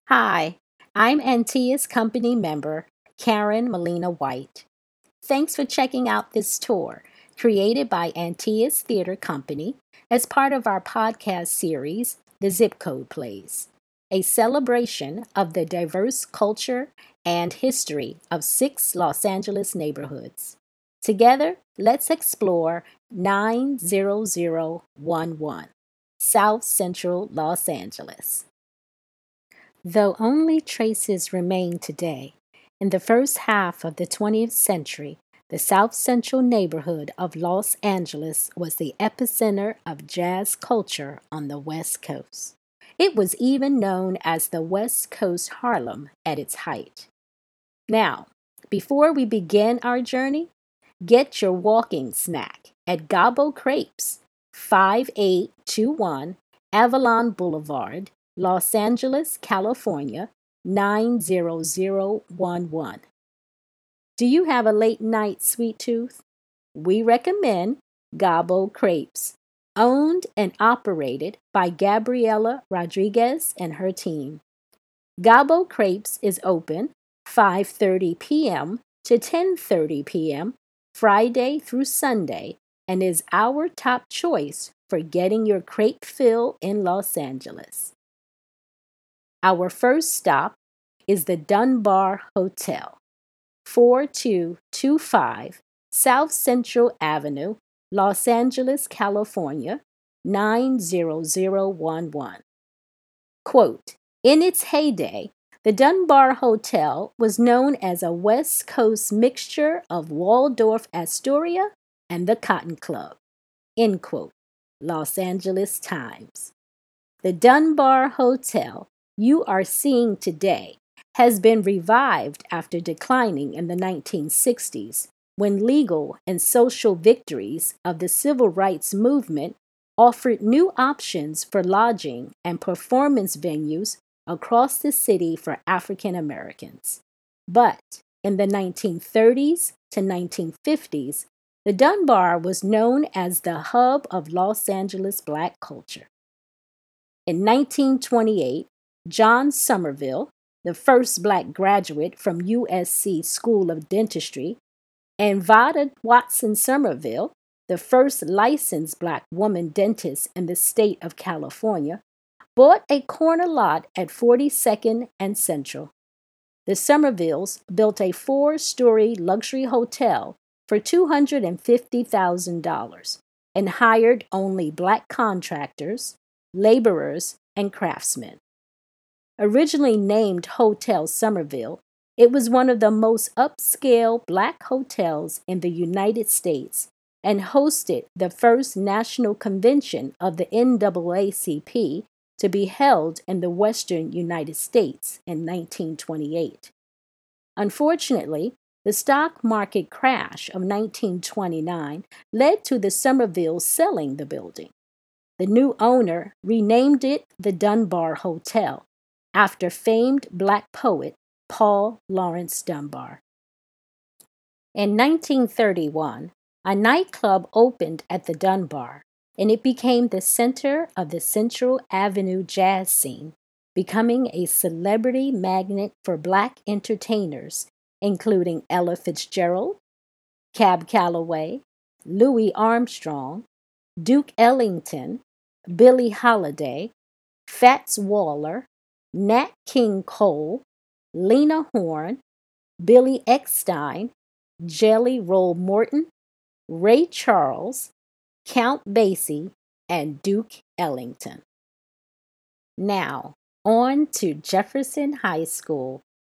Hi, I'm Antia's company member, Karen Molina White. Thanks for checking out this tour created by Antia's Theater Company as part of our podcast series, The Zip Code Plays, a celebration of the diverse culture and history of 6 Los Angeles neighborhoods. Together, let's explore 90011, South Central Los Angeles. Though only traces remain today, in the first half of the 20th century, the South Central neighborhood of Los Angeles was the epicenter of jazz culture on the West Coast. It was even known as the West Coast Harlem at its height. Now, before we begin our journey, get your walking snack at Gabo Crepes, 5821 Avalon Boulevard, Los Angeles, California, 90011. Do you have a late night sweet tooth? We recommend Gabo Crepes, owned and operated by Gabriela Rodriguez and her team. Gabo Crepes is open 5:30 p.m. to 10:30 p.m. Friday through Sunday and is our top choice for getting your crepe fill in Los Angeles. Our first stop is the Dunbar Hotel, 4225 South Central Avenue, Los Angeles, California, 90011. Quote, in its heyday, the Dunbar Hotel was known as a West Coast mixture of Waldorf Astoria and the Cotton Club. End quote. Los Angeles Times. The Dunbar Hotel you are seeing today has been revived after declining in the 1960s when legal and social victories of the civil rights movement offered new options for lodging and performance venues across the city for African Americans. But in the 1930s to 1950s, the Dunbar was known as the hub of Los Angeles Black culture. In 1928, John Somerville, the first Black graduate from USC School of Dentistry, and Vada Watson Somerville, the first licensed Black woman dentist in the state of California, bought a corner lot at 42nd and Central. The Somervilles built a 4-story luxury hotel for $250,000 and hired only Black contractors, laborers, and craftsmen. Originally named Hotel Somerville, it was one of the most upscale Black hotels in the United States and hosted the first national convention of the NAACP to be held in the western United States in 1928. Unfortunately, the stock market crash of 1929 led to the Somervilles selling the building. The new owner renamed it the Dunbar Hotel after famed Black poet Paul Laurence Dunbar. In 1931, a nightclub opened at the Dunbar, and it became the center of the Central Avenue jazz scene, becoming a celebrity magnet for Black entertainers, including Ella Fitzgerald, Cab Calloway, Louis Armstrong, Duke Ellington, Billie Holiday, Fats Waller, Nat King Cole, Lena Horne, Billy Eckstine, Jelly Roll Morton, Ray Charles, Count Basie, and Duke Ellington. Now, on to Jefferson High School,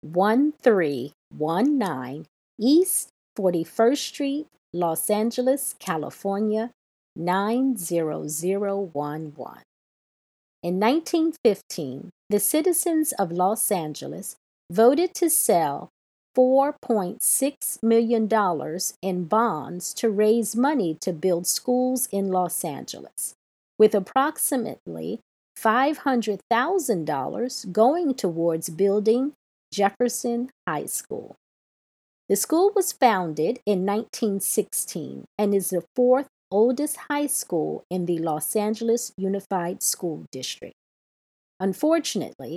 1319 East 41st Street, Los Angeles, California, 90011. In 1915, the citizens of Los Angeles voted to sell $4.6 million in bonds to raise money to build schools in Los Angeles, with approximately $500,000 going towards building Jefferson High School. The school was founded in 1916 and is the fourth oldest high school in the Los Angeles Unified School District. Unfortunately,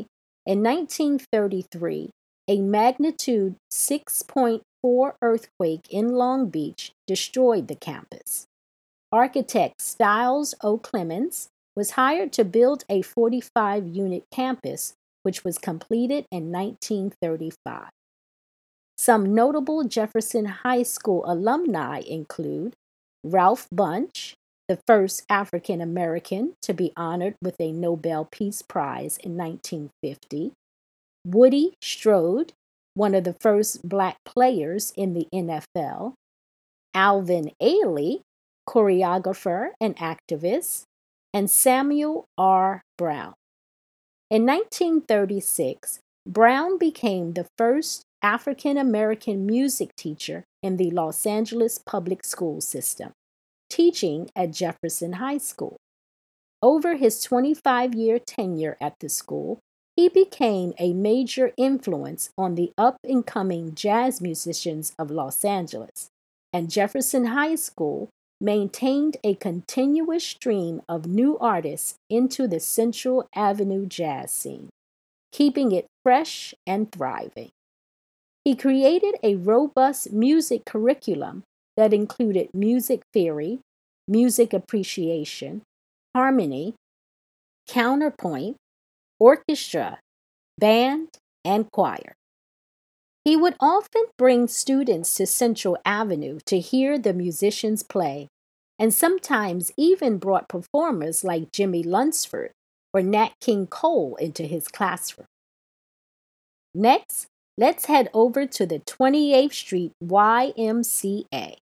In 1933, a magnitude 6.4 earthquake in Long Beach destroyed the campus. Architect Styles O. Clemens was hired to build a 45-unit campus, which was completed in 1935. Some notable Jefferson High School alumni include Ralph Bunche, the first African American to be honored with a Nobel Peace Prize in 1950, Woody Strode, one of the first Black players in the NFL, Alvin Ailey, choreographer and activist, and Samuel R. Brown. In 1936, Brown became the first African American music teacher in the Los Angeles public school system, teaching at Jefferson High School. Over his 25-year tenure at the school, he became a major influence on the up-and-coming jazz musicians of Los Angeles, and Jefferson High School maintained a continuous stream of new artists into the Central Avenue jazz scene, keeping it fresh and thriving. He created a robust music curriculum that included music theory, music appreciation, harmony, counterpoint, orchestra, band, and choir. He would often bring students to Central Avenue to hear the musicians play, and sometimes even brought performers like Jimmy Lunsford or Nat King Cole into his classroom. Next, let's head over to the 28th Street YMCA,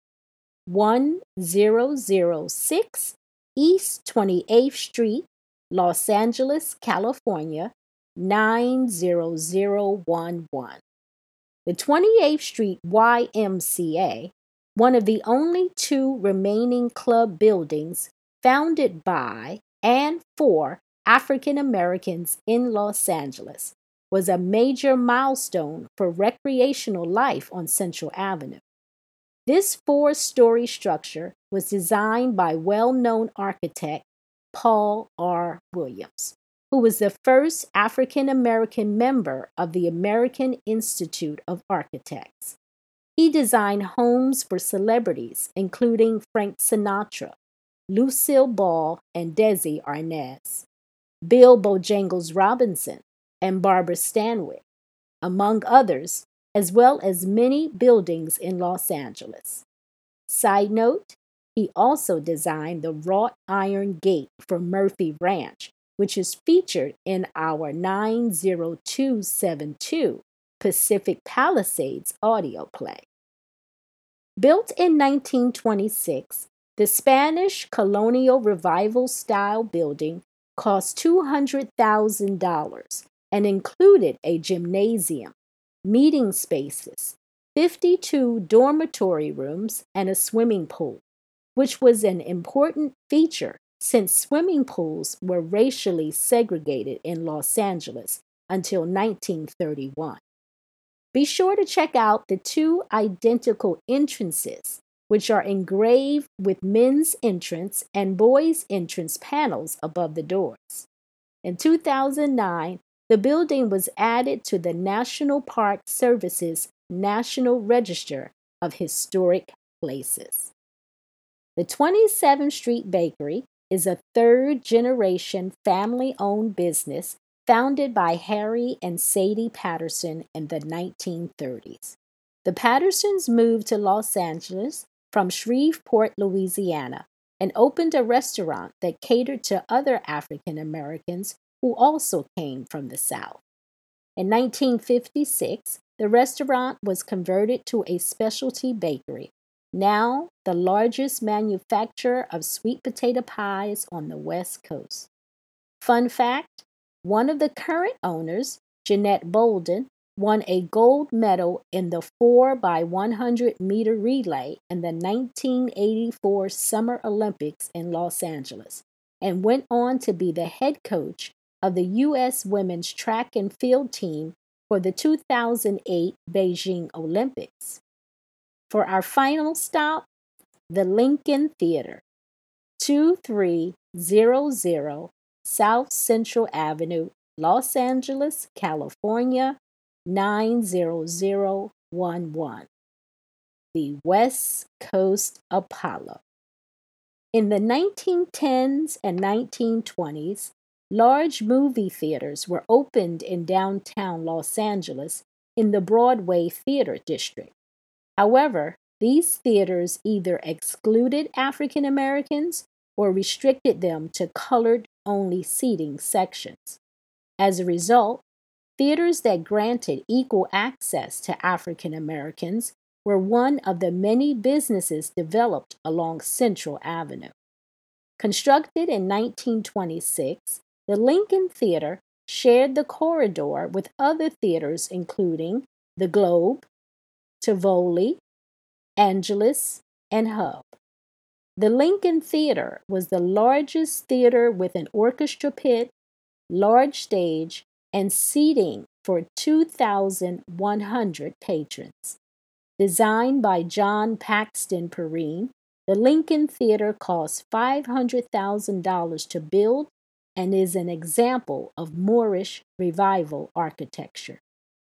1006 East 28th Street, Los Angeles, California, 90011. The 28th Street YMCA, one of the only two remaining club buildings founded by and for African Americans in Los Angeles, was a major milestone for recreational life on Central Avenue. This four-story structure was designed by well-known architect Paul R. Williams, who was the first African American member of the American Institute of Architects. He designed homes for celebrities, including Frank Sinatra, Lucille Ball and Desi Arnaz, Bill Bojangles Robinson, and Barbara Stanwyck, among others, as well as many buildings in Los Angeles. Side note, he also designed the wrought iron gate for Murphy Ranch, which is featured in our 90272 Pacific Palisades audio play. Built in 1926, the Spanish Colonial Revival style building cost $200,000 and included a gymnasium, meeting spaces, 52 dormitory rooms, and a swimming pool, which was an important feature since swimming pools were racially segregated in Los Angeles until 1931. Be sure to check out the two identical entrances, which are engraved with men's entrance and boys' entrance panels above the doors. In 2009, the building was added to the National Park Service's National Register of Historic Places. The 27th Street Bakery is a third-generation family-owned business founded by Harry and Sadie Patterson in the 1930s. The Pattersons moved to Los Angeles from Shreveport, Louisiana, and opened a restaurant that catered to other African Americans who also came from the South. In 1956, the restaurant was converted to a specialty bakery, now the largest manufacturer of sweet potato pies on the West Coast. Fun fact, one of the current owners, Jeanette Bolden, won a gold medal in the 4x100-meter relay in the 1984 Summer Olympics in Los Angeles, and went on to be the head coach of the U.S. women's track and field team for the 2008 Beijing Olympics. For our final stop, the Lincoln Theater, 2300 South Central Avenue, Los Angeles, California, 90011. The West Coast Apollo. In the 1910s and 1920s, large movie theaters were opened in downtown Los Angeles in the Broadway Theater District. However, these theaters either excluded African Americans or restricted them to colored-only seating sections. As a result, theaters that granted equal access to African Americans were one of the many businesses developed along Central Avenue. Constructed in 1926, the Lincoln Theater shared the corridor with other theaters including the Globe, Tivoli, Angelus, and Hub. The Lincoln Theater was the largest theater with an orchestra pit, large stage, and seating for 2,100 patrons. Designed by John Paxton Perrine, the Lincoln Theater cost $500,000 to build and is an example of Moorish Revival architecture.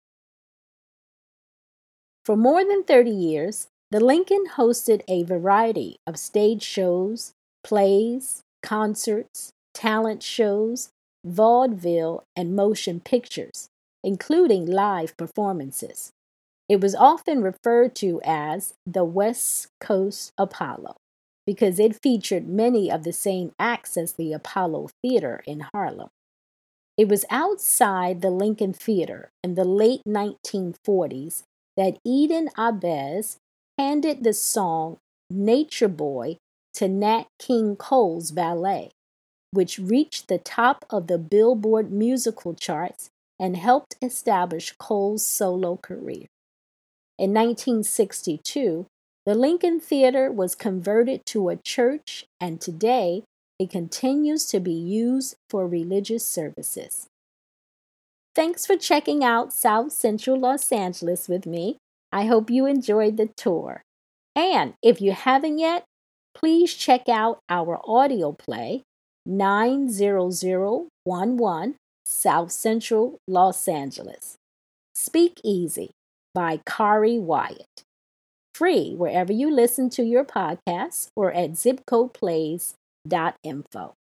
For more than 30 years, the Lincoln hosted a variety of stage shows, plays, concerts, talent shows, vaudeville, and motion pictures, including live performances. It was often referred to as the West Coast Apollo because it featured many of the same acts as the Apollo Theater in Harlem. It was outside the Lincoln Theater in the late 1940s that Eden Ahbez handed the song Nature Boy to Nat King Cole's ballet, which reached the top of the Billboard musical charts and helped establish Cole's solo career. In 1962, the Lincoln Theater was converted to a church, and today it continues to be used for religious services. Thanks for checking out South Central Los Angeles with me. I hope you enjoyed the tour. And if you haven't yet, please check out our audio play, 90011 South Central Los Angeles. Speak Easy by Kari Wyatt. Free wherever you listen to your podcasts or at zipcodeplays.info.